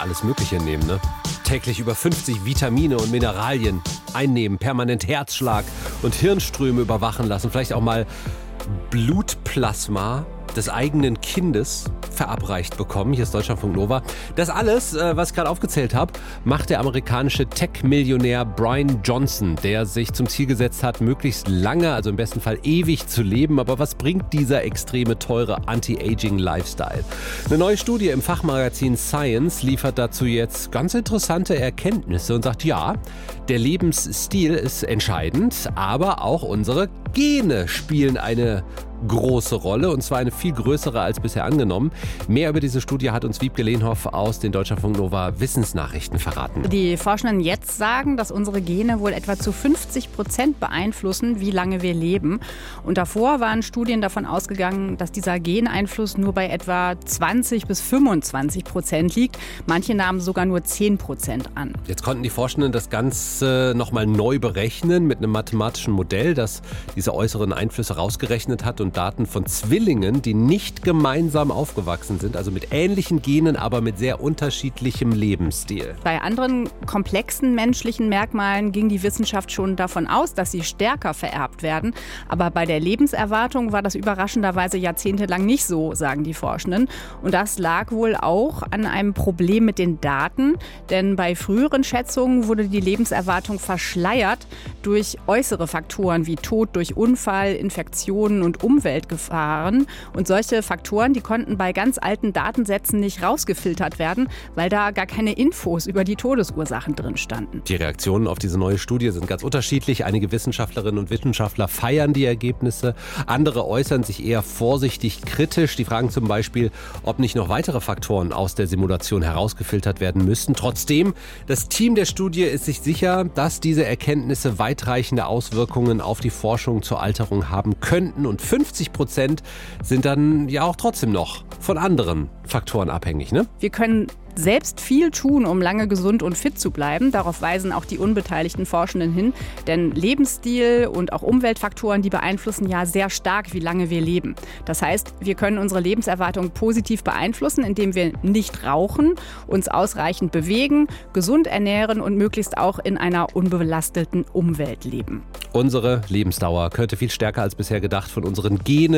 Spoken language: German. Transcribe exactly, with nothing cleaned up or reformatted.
alles Mögliche nehmen, ne? Täglich über fünfzig Vitamine und Mineralien einnehmen, permanent Herzschlag und Hirnströme überwachen lassen, vielleicht auch mal Blutplasma des eigenen Kindes verabreicht bekommen. Hier ist Deutschlandfunk Nova. Das alles, was ich gerade aufgezählt habe, macht der amerikanische Tech-Millionär Brian Johnson, der sich zum Ziel gesetzt hat, möglichst lange, also im besten Fall ewig zu leben. Aber was bringt dieser extreme, teure Anti-Aging-Lifestyle? Eine neue Studie im Fachmagazin Science liefert dazu jetzt ganz interessante Erkenntnisse und sagt, ja, der Lebensstil ist entscheidend, aber auch unsere Gene spielen eine große Rolle, und zwar eine viel größere als bisher angenommen. Mehr über diese Studie hat uns Wiebke Lehnhoff aus den Deutschlandfunk Nova Wissensnachrichten verraten. Die Forschenden jetzt sagen, dass unsere Gene wohl etwa zu fünfzig Prozent beeinflussen, wie lange wir leben. Und davor waren Studien davon ausgegangen, dass dieser Geneinfluss nur bei etwa zwanzig bis fünfundzwanzig Prozent liegt. Manche nahmen sogar nur zehn Prozent an. Jetzt konnten die Forschenden das Ganze nochmal neu berechnen mit einem mathematischen Modell, das diese äußeren Einflüsse rausgerechnet hat und Daten von Zwillingen, die nicht gemeinsam aufgewachsen sind, also mit ähnlichen Genen, aber mit sehr unterschiedlichem Lebensstil. Bei anderen komplexen menschlichen Merkmalen ging die Wissenschaft schon davon aus, dass sie stärker vererbt werden. Aber bei der Lebenserwartung war das überraschenderweise jahrzehntelang nicht so, sagen die Forschenden. Und das lag wohl auch an einem Problem mit den Daten, denn bei früheren Schätzungen wurde die Lebenserwartung verschleiert durch äußere Faktoren wie Tod durch Unfall, Infektionen und Umweltgefahren. Und solche Faktoren, die konnten bei ganz alten Datensätzen nicht rausgefiltert werden, weil da gar keine Infos über die Todesursachen drin standen. Die Reaktionen auf diese neue Studie sind ganz unterschiedlich. Einige Wissenschaftlerinnen und Wissenschaftler feiern die Ergebnisse, andere äußern sich eher vorsichtig kritisch. Die fragen zum Beispiel, ob nicht noch weitere Faktoren aus der Simulation herausgefiltert werden müssten. Trotzdem, das Team der Studie ist sich sicher, dass diese Erkenntnisse weitreichende Auswirkungen auf die Forschung zur Alterung haben könnten, und fünfzig Prozent sind dann ja auch trotzdem noch von anderen Faktoren abhängig, ne? Wir können selbst viel tun, um lange gesund und fit zu bleiben. Darauf weisen auch die unbeteiligten Forschenden hin. Denn Lebensstil und auch Umweltfaktoren, die beeinflussen ja sehr stark, wie lange wir leben. Das heißt, wir können unsere Lebenserwartung positiv beeinflussen, indem wir nicht rauchen, uns ausreichend bewegen, gesund ernähren und möglichst auch in einer unbelasteten Umwelt leben. Unsere Lebensdauer könnte viel stärker als bisher gedacht von unseren Genen